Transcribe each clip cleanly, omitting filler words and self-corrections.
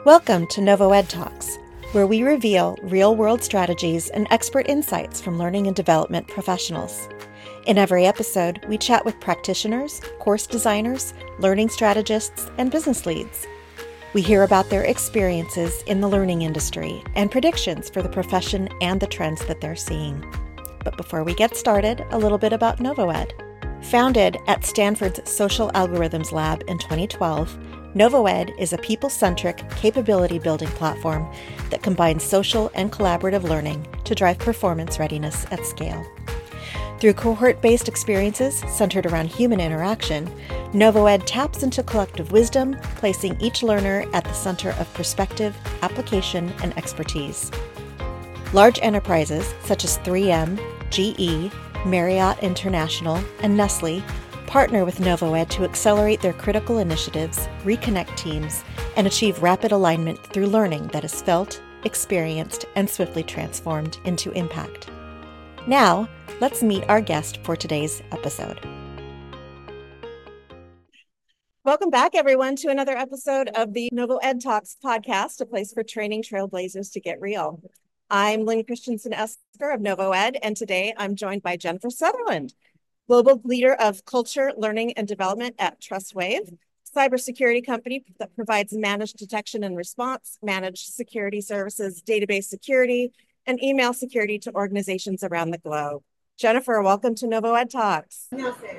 Welcome to NovoEd Talks, where we reveal real-world strategies and expert insights from learning and development professionals. In every episode, we chat with practitioners, course designers, learning strategists, and business leads. We hear about their experiences in the learning industry and predictions for the profession and the trends that they're seeing. But before we get started, a little bit about NovoEd. Founded at Stanford's Social Algorithms Lab in 2012, NovoEd is a people-centric capability-building platform that combines social and collaborative learning to drive performance readiness at scale. Through cohort-based experiences centered around human interaction, NovoEd taps into collective wisdom, placing each learner at the center of perspective, application, and expertise. Large enterprises such as 3M, GE, Marriott International, and Nestle partner with NovoEd to accelerate their critical initiatives, reconnect teams, and achieve rapid alignment through learning that is felt, experienced, and swiftly transformed into impact. Now, let's meet our guest for today's episode. Welcome back, everyone, to another episode of the NovoEd Talks podcast, a place for training trailblazers to get real. I'm Lynn Christensen Esker of NovoEd, and today I'm joined by Jennifer Sutherland, Global Leader of Culture, Learning, and Development at TrustWave, cybersecurity company that provides managed detection and response, managed security services, database security, and email security to organizations around the globe. Jennifer, welcome to NovoEd Talks.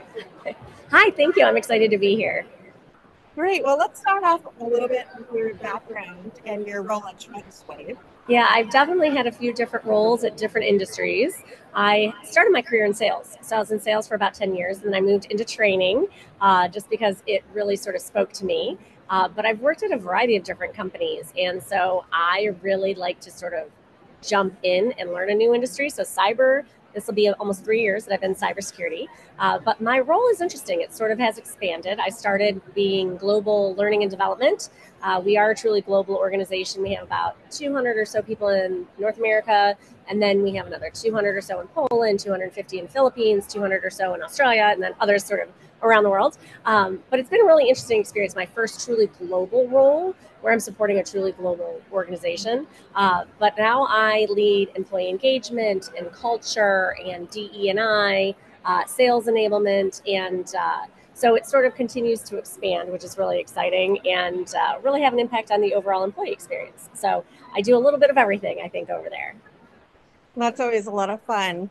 Hi, thank you. I'm excited to be here. Great. Well, let's start off a little bit with your background and your role at TrustWave. Yeah, I've definitely had a few different roles at different industries. I started my career in sales. So I was in sales for about 10 years, and then I moved into training just because it really sort of spoke to me. But I've worked at a variety of different companies, and so I really like to sort of jump in and learn a new industry. So cyber, this will be almost 3 years that I've been in cybersecurity. But my role is interesting. It sort of has expanded. I started being global learning and development. We are a truly global organization. We have about 200 or so people in North America, and then we have another 200 or so in Poland, 250 in Philippines, 200 or so in Australia, and then others sort of around the world. But it's been a really interesting experience. My first truly global role, where I'm supporting a truly global organization. But now I lead employee engagement and culture and DE&I, sales enablement, and so it sort of continues to expand, which is really exciting, and really have an impact on the overall employee experience. So I do a little bit of everything, I think, over there. That's always a lot of fun.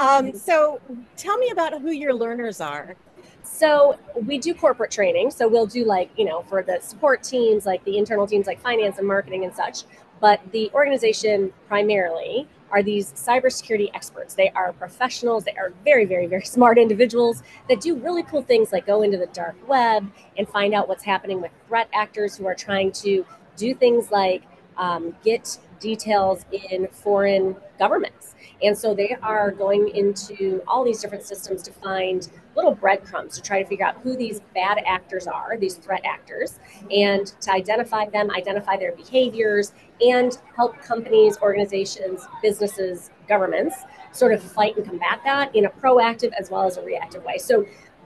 So tell me about who your learners are. So we do corporate training. So we'll do for the support teams, like the internal teams, like finance and marketing and such. But the organization primarily are these cybersecurity experts. They are professionals. They are very, very, very smart individuals that do really cool things like go into the dark web and find out what's happening with threat actors who are trying to do things like get details in foreign governments. And so they are going into all these different systems to find little breadcrumbs to try to figure out who these bad actors are, these threat actors, and to identify them, identify their behaviors, and help companies, organizations, businesses, governments sort of fight and combat that in a proactive as well as a reactive way. So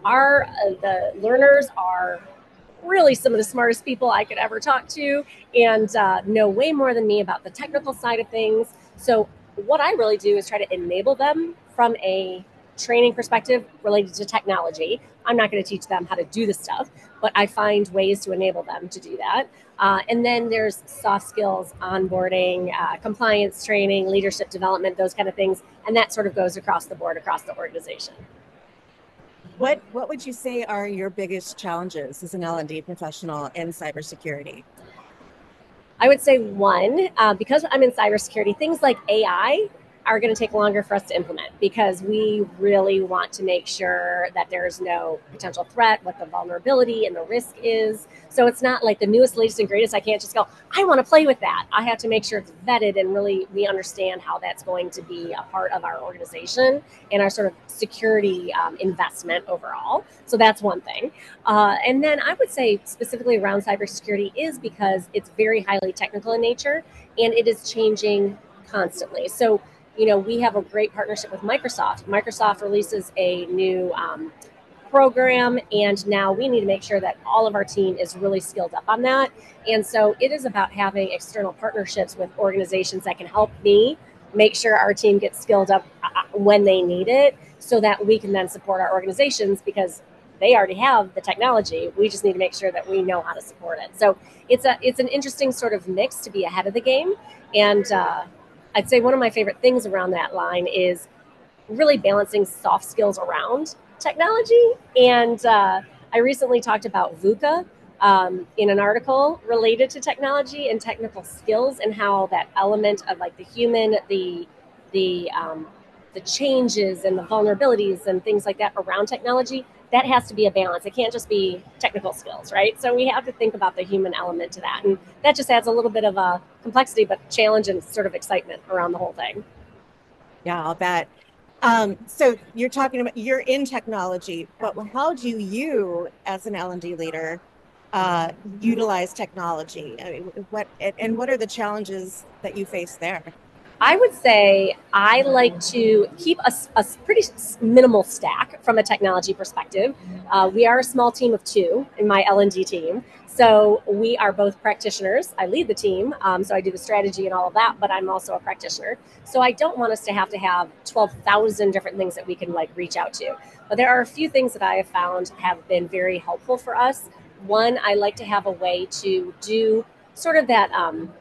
the learners are really some of the smartest people I could ever talk to, and know way more than me about the technical side of things. So what I really do is try to enable them from a training perspective related to technology. I'm not going to teach them how to do this stuff, but I find ways to enable them to do that. And then there's soft skills, onboarding, compliance training, leadership development, those kind of things. And that sort of goes across the board, across the organization. What would you say are your biggest challenges as an L&D professional in cybersecurity? I would say one, because I'm in cybersecurity, things like AI are going to take longer for us to implement because we really want to make sure that there's no potential threat, what the vulnerability and the risk is. So it's not like the newest, latest, and greatest. I can't just go, I want to play with that. I have to make sure it's vetted and really we understand how that's going to be a part of our organization and our sort of security investment overall. So that's one thing. And then I would say specifically around cybersecurity is because it's very highly technical in nature and it is changing constantly. So we have a great partnership with Microsoft. Microsoft releases a new program, and now we need to make sure that all of our team is really skilled up on that. And so it is about having external partnerships with organizations that can help me make sure our team gets skilled up when they need it, so that we can then support our organizations, because they already have the technology. We just need to make sure that we know how to support it. So it's an interesting sort of mix to be ahead of the game. And I'd say one of my favorite things around that line is really balancing soft skills around technology. And I recently talked about VUCA in an article related to technology and technical skills, and how that element of like the human, the changes and the vulnerabilities and things like that around technology, that has to be a balance. It can't just be technical skills, right? So we have to think about the human element to that. And that just adds a little bit of a complexity, but challenge and sort of excitement around the whole thing. Yeah, I'll bet. So you're talking about, you're in technology, but how do you, as an L&D leader, utilize technology? I mean, what are the challenges that you face there? I would say I like to keep a pretty minimal stack from a technology perspective. We are a small team of two in my L&D team. So we are both practitioners. I lead the team, so I do the strategy and all of that, but I'm also a practitioner. So I don't want us to have 12,000 different things that we can like reach out to. But there are a few things that I have found have been very helpful for us. One, I like to have a way to do sort of that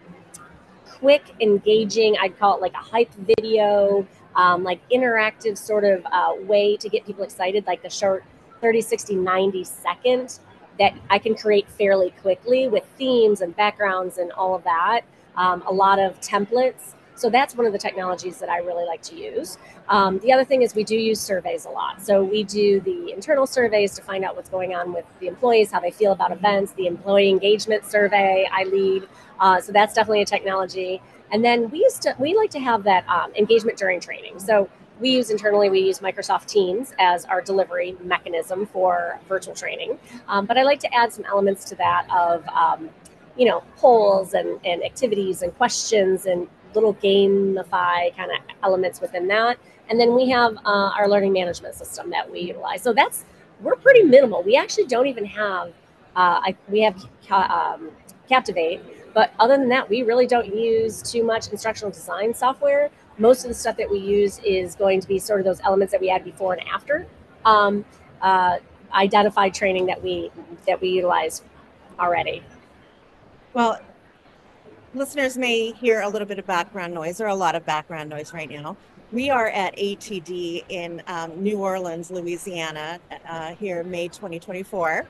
quick, engaging, I'd call it like a hype video, like interactive sort of way to get people excited, like the short 30, 60, 90 second that I can create fairly quickly with themes and backgrounds and all of that. A lot of templates. So that's one of the technologies that I really like to use. The other thing is we do use surveys a lot. So we do the internal surveys to find out what's going on with the employees, how they feel about events, the employee engagement survey I lead. So that's definitely a technology. And then we like to have that engagement during training. So we use Microsoft Teams as our delivery mechanism for virtual training. But I like to add some elements to that of, polls and activities and questions and little gamify kind of elements within that. And then we have our learning management system that we utilize. So we're pretty minimal. We actually don't even have, we have Captivate, but other than that, we really don't use too much instructional design software. Most of the stuff that we use is going to be sort of those elements that we add before and after identified training that we utilize already. Well, listeners may hear a little bit of background noise, or a lot of background noise right now. We are at ATD in New Orleans, Louisiana, here May 2024.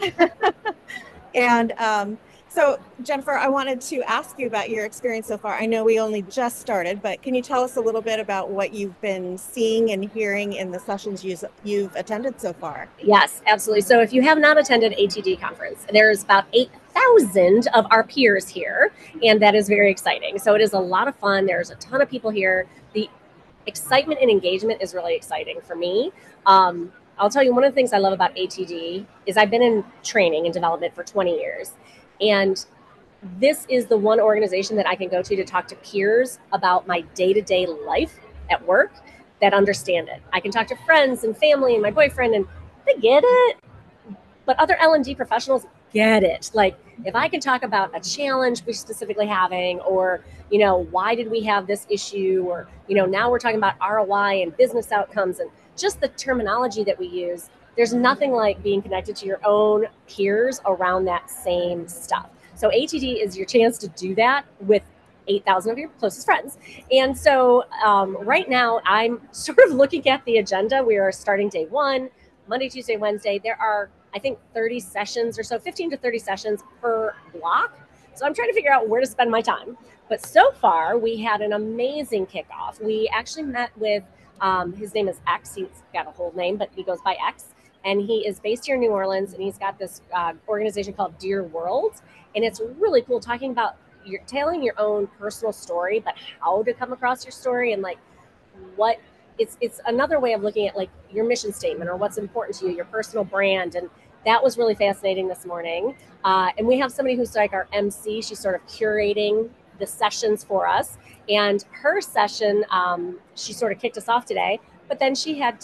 And so, Jennifer, I wanted to ask you about your experience so far. I know we only just started, but can you tell us a little bit about what you've been seeing and hearing in the sessions you've attended so far? Yes, absolutely. So if you have not attended ATD conference, there's about 8,000 of our peers here, and that is very exciting. So it is a lot of fun. There's a ton of people here. The excitement and engagement is really exciting for me. I'll tell you, one of the things I love about ATD is I've been in training and development for 20 years. And this is the one organization that I can go to talk to peers about my day-to-day life at work that understand it. I can talk to friends and family and my boyfriend, and they get it. But other L&D professionals get it. Like, if I can talk about a challenge we're specifically having, or, why did we have this issue, or, now we're talking about ROI and business outcomes and just the terminology that we use, there's nothing like being connected to your own peers around that same stuff. So ATD is your chance to do that with 8,000 of your closest friends. And so right now I'm sort of looking at the agenda. We are starting day one, Monday, Tuesday, Wednesday. There are, I think, 30 sessions or so, 15 to 30 sessions per block. So I'm trying to figure out where to spend my time. But so far, we had an amazing kickoff. We actually met with, his name is X. He's got a whole name, but he goes by X. And he is based here in New Orleans, and he's got this organization called Dear World. And it's really cool talking about you're telling your own personal story, but how to come across your story, and like what it's another way of looking at like your mission statement or what's important to you, your personal brand. And that was really fascinating this morning. And we have somebody who's like our MC. She's sort of curating the sessions for us. And her session, she sort of kicked us off today, but then she had to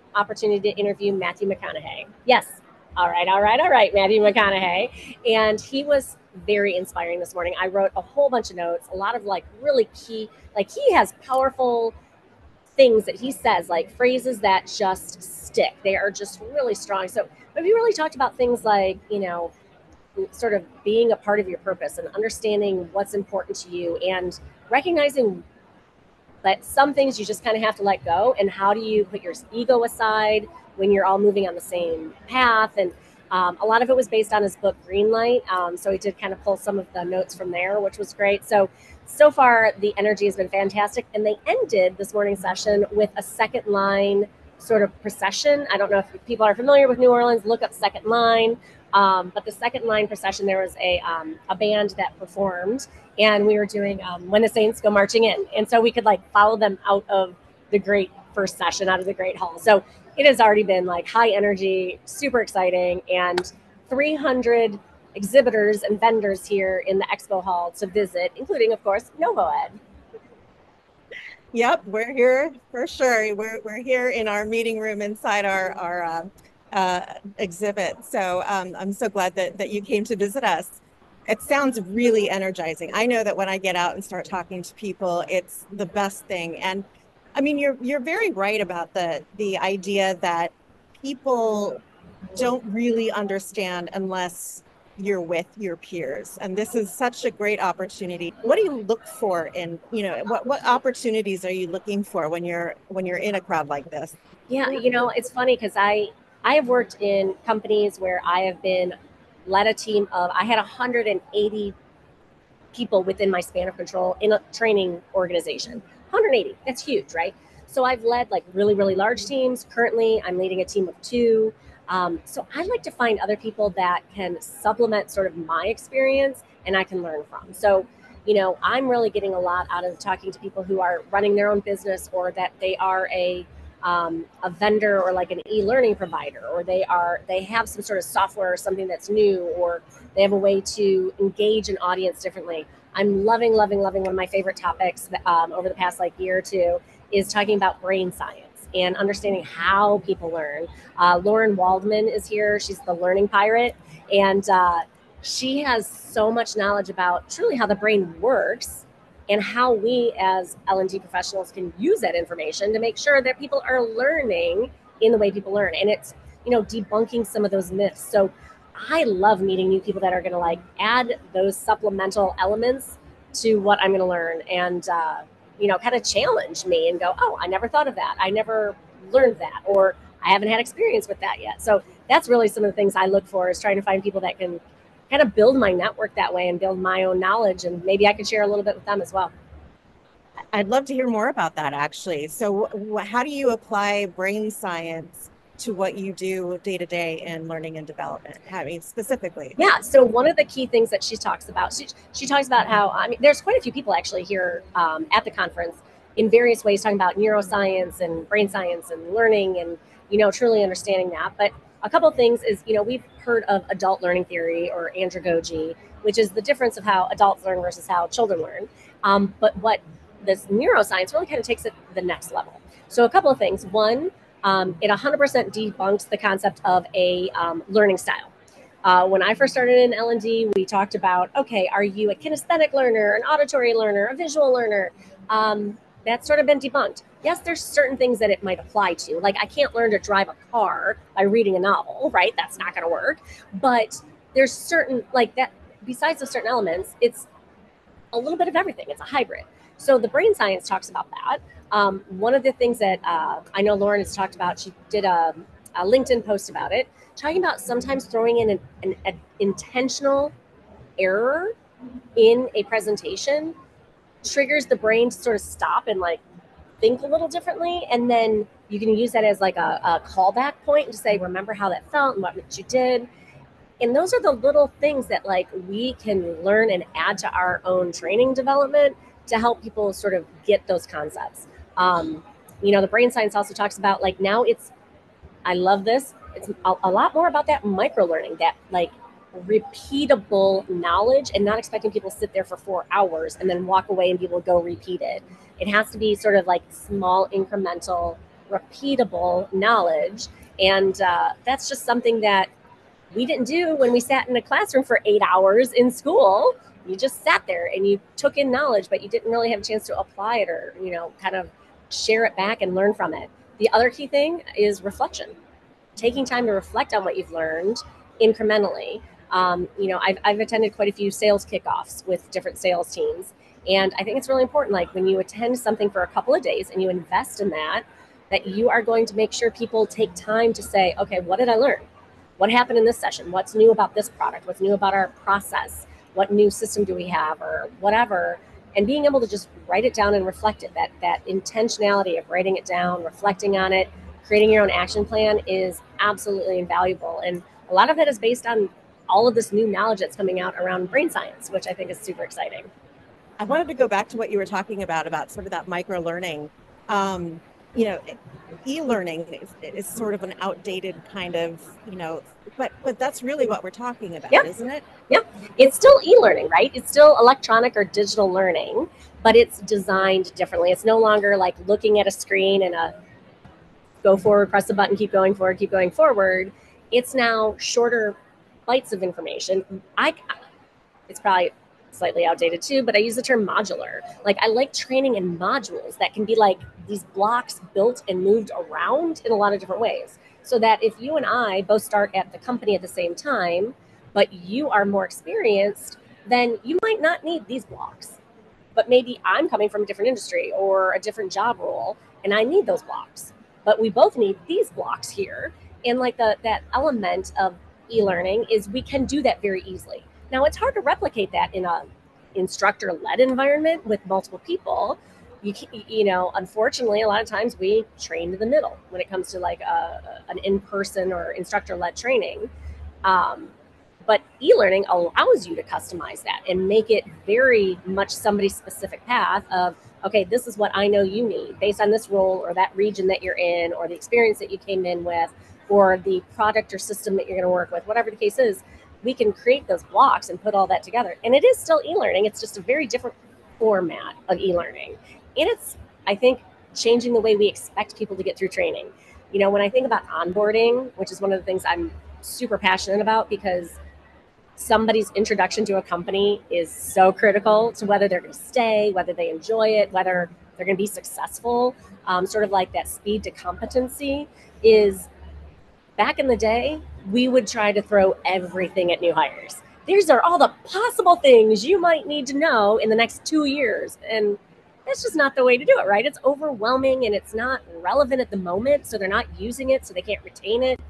opportunity to interview Matthew McConaughey. Yes. All right, Matthew McConaughey. And he was very inspiring this morning. I wrote a whole bunch of notes, a lot of like really key, like he has powerful things that he says, like phrases that just stick. They are just really strong. So, but we really talked about things like, sort of being a part of your purpose and understanding what's important to you and recognizing that some things you just kind of have to let go, and how do you put your ego aside when you're all moving on the same path. And a lot of it was based on his book Greenlight, so he did kind of pull some of the notes from there, which was great. So far the energy has been fantastic, and they ended this morning session with a second line sort of procession. I don't know if people are familiar with New Orleans, look up Second Line. But the second line procession, there was a band that performed, and we were doing When the Saints Go Marching In. And so we could like follow them out of the great first session, out of the great hall. So it has already been like high energy, super exciting, and 300 exhibitors and vendors here in the expo hall to visit, including, of course, NovoEd. Yep, we're here for sure. We're here in our meeting room inside our exhibit. So I'm so glad that you came to visit us. It sounds really energizing. I know that when I get out and start talking to people, it's the best thing. And I mean, you're very right about the idea that people don't really understand unless you're with your peers. And this is such a great opportunity. What do you look for in, what opportunities are you looking for when you're in a crowd like this? Yeah, it's funny because I have worked in companies where I have led a team of, I had 180 people within my span of control in a training organization. 180, that's huge, right? So I've led like really, really large teams. Currently, I'm leading a team of 2. So I'd like to find other people that can supplement sort of my experience and I can learn from. So, I'm really getting a lot out of talking to people who are running their own business, or that they are a vendor or like an e-learning provider, or they have some sort of software or something that's new, or they have a way to engage an audience differently. I'm loving one of my favorite topics over the past like year or two is talking about brain science and understanding how people learn. Lauren Waldman is here. She's the learning pirate, and she has so much knowledge about truly how the brain works and how we as L&D professionals can use that information to make sure that people are learning in the way people learn. And it's, debunking some of those myths. So I love meeting new people that are going to like add those supplemental elements to what I'm going to learn, and, kind of challenge me and go, oh, I never thought of that. I never learned that, or I haven't had experience with that yet. So that's really some of the things I look for, is trying to find people that can kind of build my network that way and build my own knowledge, and maybe I can share a little bit with them as well. I'd love to hear more about that, actually. So how do you apply brain science to what you do day to day in learning and development? I mean, specifically. Yeah. So one of the key things that she talks about, she talks about how, there's quite a few people actually here at the conference in various ways talking about neuroscience and brain science and learning and, truly understanding that. But a couple of things is, we've heard of adult learning theory, or andragogy, which is the difference of how adults learn versus how children learn. But what this neuroscience really kind of takes it to the next level. So a couple of things. One, it 100% debunks the concept of a learning style. When I first started in L&D, we talked about, okay, are you a kinesthetic learner, an auditory learner, a visual learner? That's sort of been debunked. Yes, there's certain things that it might apply to. Like, I can't learn to drive a car by reading a novel, right? That's not going to work. But there's certain, like that, besides those certain elements, it's a little bit of everything. It's a hybrid. So the brain science talks about that. One of the things that I know Lauren has talked about, she did a LinkedIn post about it, talking about sometimes throwing in an intentional error in a presentation triggers the brain to sort of stop and like think a little differently. And then you can use that as like a callback point to say, remember how that felt and what you did. And those are the little things that like we can learn and add to our own training development to help people sort of get those concepts. The brain science also talks about like, now I love this. It's a lot more about that micro learning, that like repeatable knowledge, and not expecting people to sit there for 4 hours and then walk away and be able to go repeat it. It has to be sort of like small incremental repeatable knowledge. And that's just something that we didn't do when we sat in a classroom for 8 hours in school. You just sat there and you took in knowledge, but you didn't really have a chance to apply it or, kind of share it back and learn from it. The other key thing is reflection, taking time to reflect on what you've learned incrementally. I've attended quite a few sales kickoffs with different sales teams. And I think it's really important, like when you attend something for a couple of days and you invest in that you are going to make sure people take time to say, okay, what did I learn? What happened in this session? What's new about this product? What's new about our process? What new system do we have or whatever? And being able to just write it down and reflect it, that intentionality of writing it down, reflecting on it, creating your own action plan is absolutely invaluable. And a lot of it is based on all of this new knowledge that's coming out around brain science, which I think is super exciting. I wanted to go back to what you were talking about sort of that micro learning. E-learning is sort of an outdated kind of, but that's really what we're talking about, yep. Isn't it? Yep. It's still e-learning, right? It's still electronic or digital learning, but it's designed differently. It's no longer like looking at a screen and go forward, press the button, keep going forward. It's now shorter bites of information. It's probably slightly outdated too, but I use the term modular. Like I like training in modules that can be like these blocks built and moved around in a lot of different ways. So that if you and I both start at the company at the same time, but you are more experienced, then you might not need these blocks. But maybe I'm coming from a different industry or a different job role, and I need those blocks. But we both need these blocks here. And like that element of e-learning is we can do that very easily. Now, it's hard to replicate that in a instructor-led environment with multiple people. Unfortunately, a lot of times we train to the middle when it comes to like an in-person or instructor-led training. But e-learning allows you to customize that and make it very much somebody's specific path of, okay, this is what I know you need based on this role or that region that you're in or the experience that you came in with or the product or system that you're going to work with, whatever the case is. We can create those blocks and put all that together. And it is still e-learning. It's just a very different format of e-learning. And it's, I think, changing the way we expect people to get through training. When I think about onboarding, which is one of the things I'm super passionate about because somebody's introduction to a company is so critical to whether they're going to stay, whether they enjoy it, whether they're going to be successful. Sort of like that speed to competency is back in the day, we would try to throw everything at new hires. These are all the possible things you might need to know in the next 2 years. And that's just not the way to do it, right? It's overwhelming and it's not relevant at the moment. So they're not using it, so they can't retain it.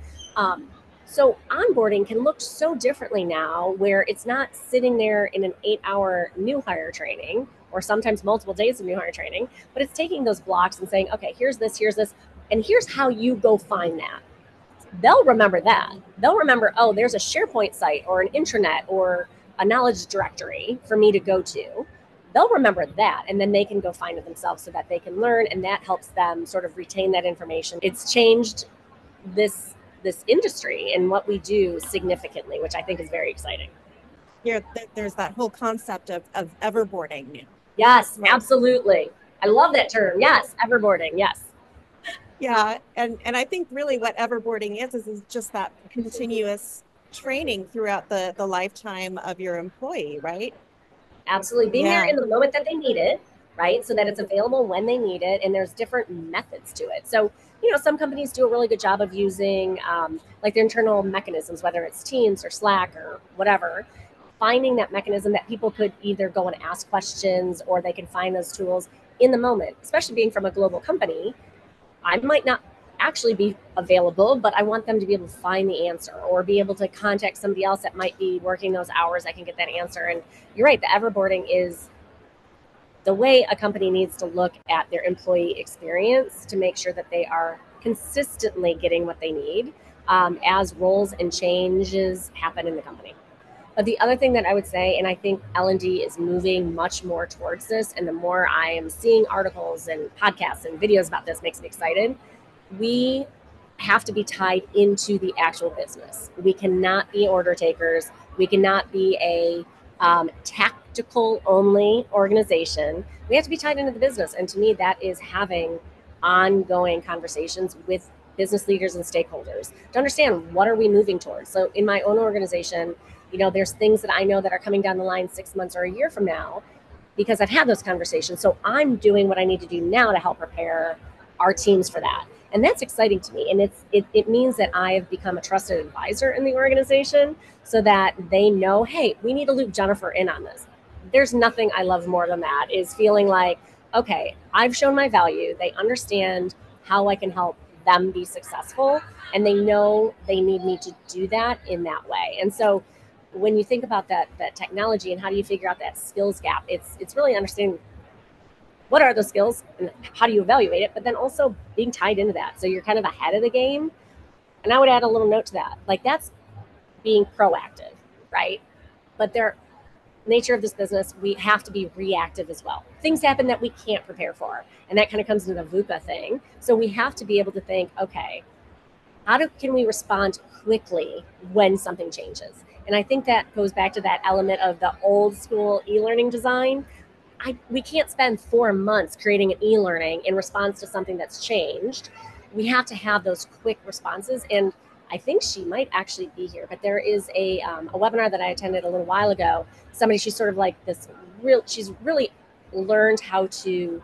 So onboarding can look so differently now where it's not sitting there in an 8-hour new hire training or sometimes multiple days of new hire training, but it's taking those blocks and saying, okay, here's this, and here's how you go find that. They'll remember that. They'll remember, oh, there's a SharePoint site or an intranet or a knowledge directory for me to go to. They'll remember that, and then they can go find it themselves so that they can learn, and that helps them sort of retain that information. It's changed this industry and what we do significantly, which I think is very exciting. There's that whole concept of everboarding. Yes, absolutely. I love that term. Yes, everboarding. Yes. Yeah, and I think really what everboarding is just that continuous training throughout the lifetime of your employee, right? Absolutely. Being there in the moment that they need it, right? So that it's available when they need it, and there's different methods to it. So, some companies do a really good job of using like their internal mechanisms, whether it's Teams or Slack or whatever, finding that mechanism that people could either go and ask questions or they can find those tools in the moment, especially being from a global company. I might not actually be available, but I want them to be able to find the answer or be able to contact somebody else that might be working those hours. I can get that answer. And you're right, the everboarding is the way a company needs to look at their employee experience to make sure that they are consistently getting what they need as roles and changes happen in the company. But the other thing that I would say, and I think L&D is moving much more towards this, and the more I am seeing articles and podcasts and videos about this makes me excited, we have to be tied into the actual business. We cannot be order takers. We cannot be a tactical only organization. We have to be tied into the business. And to me, that is having ongoing conversations with business leaders and stakeholders to understand what are we moving towards. So in my own organization, there's things that I know that are coming down the line 6 months or a year from now because I've had those conversations. So I'm doing what I need to do now to help prepare our teams for that. And that's exciting to me. And it means that I have become a trusted advisor in the organization so that they know, hey, we need to loop Jennifer in on this. There's nothing I love more than that, is feeling like, okay, I've shown my value. They understand how I can help them be successful, and they know they need me to do that in that way. And so when you think about that technology and how do you figure out that skills gap, it's really understanding what are those skills and how do you evaluate it, but then also being tied into that. So you're kind of ahead of the game. And I would add a little note to that. Like, that's being proactive, right? But their nature of this business, we have to be reactive as well. Things happen that we can't prepare for. And that kind of comes into the VUCA thing. So we have to be able to think, okay, can we respond quickly when something changes? And I think that goes back to that element of the old school e-learning design. We can't spend 4 months creating an e-learning in response to something that's changed. We have to have those quick responses. And I think she might actually be here, but there is a webinar that I attended a little while ago. She's sort of like she's really learned how to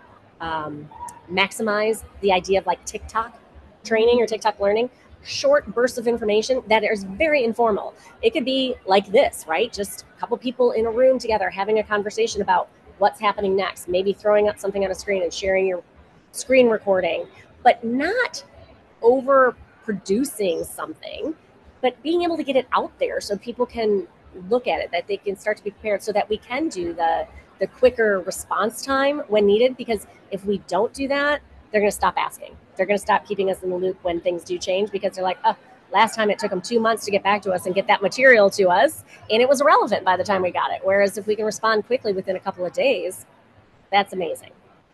maximize the idea of like TikTok training or TikTok learning. Short bursts of information that is very informal. It could be like this, right? Just a couple people in a room together having a conversation about what's happening next, maybe throwing up something on a screen and sharing your screen recording, but not over producing something, but being able to get it out there so people can look at it, that they can start to be prepared, so that we can do the quicker response time when needed. Because if we don't do that, they're going to stop asking. They're going to stop keeping us in the loop when things do change, because they're like, oh, last time it took them 2 months to get back to us and get that material to us, and it was irrelevant by the time we got it. Whereas if we can respond quickly within a couple of days, that's amazing.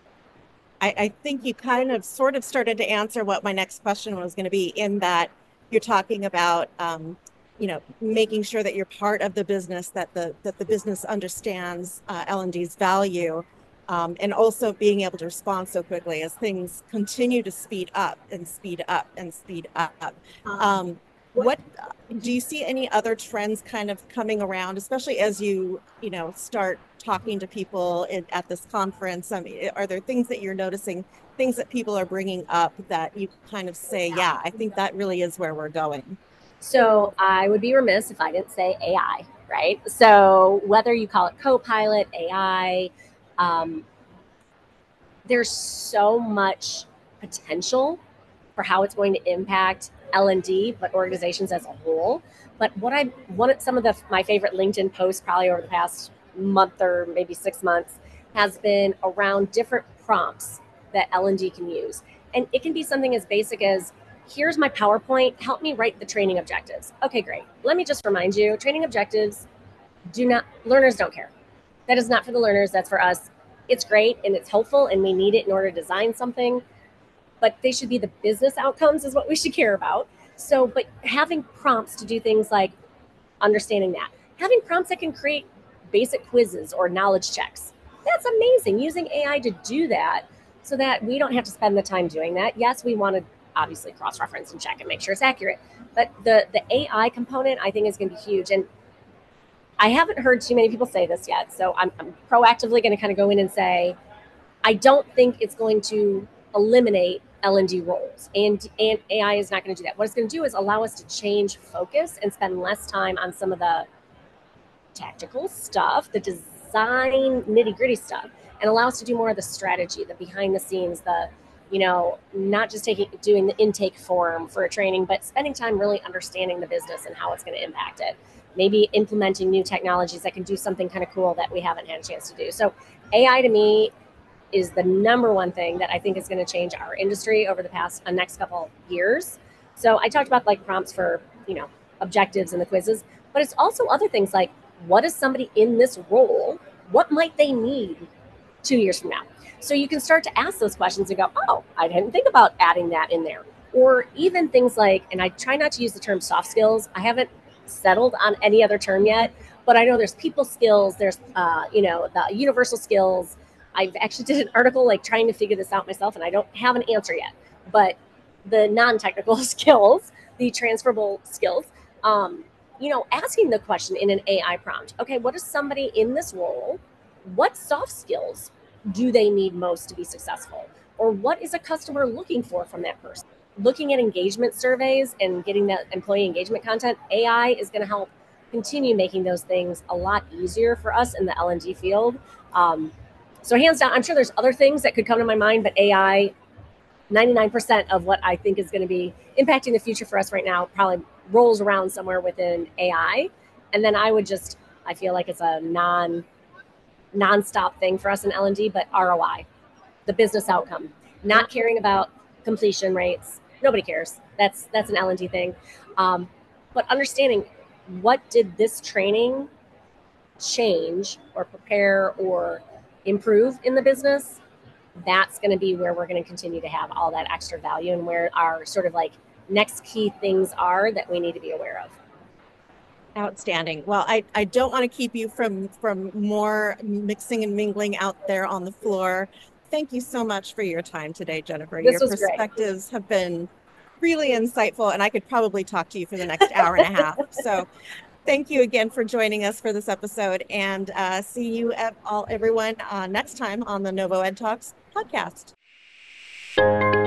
I think you kind of sort of started to answer what my next question was going to be, in that you're talking about, making sure that you're part of the business, that the business understands L&D's value, and also being able to respond so quickly as things continue to speed up and speed up and speed up. What do you see any other trends kind of coming around, especially as you start talking to people at this conference? I mean, are there things that you're noticing, things that people are bringing up that you kind of say, yeah, I think that really is where we're going? So I would be remiss if I didn't say AI, right? So whether you call it Copilot, AI, there's so much potential for how it's going to impact L&D, but organizations as a whole. But some of my favorite LinkedIn posts probably over the past month or maybe 6 months has been around different prompts that L&D can use. And it can be something as basic as, here's my PowerPoint, help me write the training objectives. Okay, great. Let me just remind you, training objectives learners don't care. That is not for the learners, that's for us. It's great and it's helpful and we need it in order to design something, but they should be the business outcomes is what we should care about. So, but having prompts to do things like understanding that, having prompts that can create basic quizzes or knowledge checks, that's amazing. Using AI to do that so that we don't have to spend the time doing that. Yes, we want to obviously cross-reference and check and make sure it's accurate, but the AI component I think is going to be huge. And I haven't heard too many people say this yet, so I'm proactively going to kind of go in and say, I don't think it's going to eliminate L&D roles, and AI is not going to do that. What it's going to do is allow us to change focus and spend less time on some of the tactical stuff, the design nitty-gritty stuff, and allow us to do more of the strategy, the behind the scenes, not just doing the intake form for a training, but spending time really understanding the business and how it's going to impact it. Maybe implementing new technologies that can do something kind of cool that we haven't had a chance to do. So AI to me is the number one thing that I think is going to change our industry over the next couple years. So I talked about like prompts for, objectives and the quizzes, but it's also other things like, what is somebody in this role, what might they need 2 years from now? So you can start to ask those questions and go, oh, I didn't think about adding that in there. Or even things like, and I try not to use the term soft skills. I haven't settled on any other term yet, but I know there's people skills, there's, the universal skills. I've actually did an article like trying to figure this out myself, and I don't have an answer yet. But the non-technical skills, the transferable skills, asking the question in an AI prompt. Okay, what is somebody in this role? What soft skills do they need most to be successful? Or what is a customer looking for from that person? Looking at engagement surveys and getting that employee engagement content, AI is going to help continue making those things a lot easier for us in the L&D field. So hands down, I'm sure there's other things that could come to my mind, but AI, 99% of what I think is going to be impacting the future for us right now probably rolls around somewhere within AI. And then I feel like it's a nonstop thing for us in L&D, but ROI, the business outcome, not caring about completion rates. Nobody cares. That's an L&D thing. But understanding what did this training change or prepare or improve in the business, that's going to be where we're going to continue to have all that extra value and where our sort of like next key things are that we need to be aware of. Outstanding. Well, I don't want to keep you from more mixing and mingling out there on the floor. Thank you so much for your time today, Jennifer. This Your was great. perspectives have been really insightful, and I could probably talk to you for the next hour and a half. So thank you again for joining us for this episode, and see you everyone next time on the Novo Ed Talks podcast.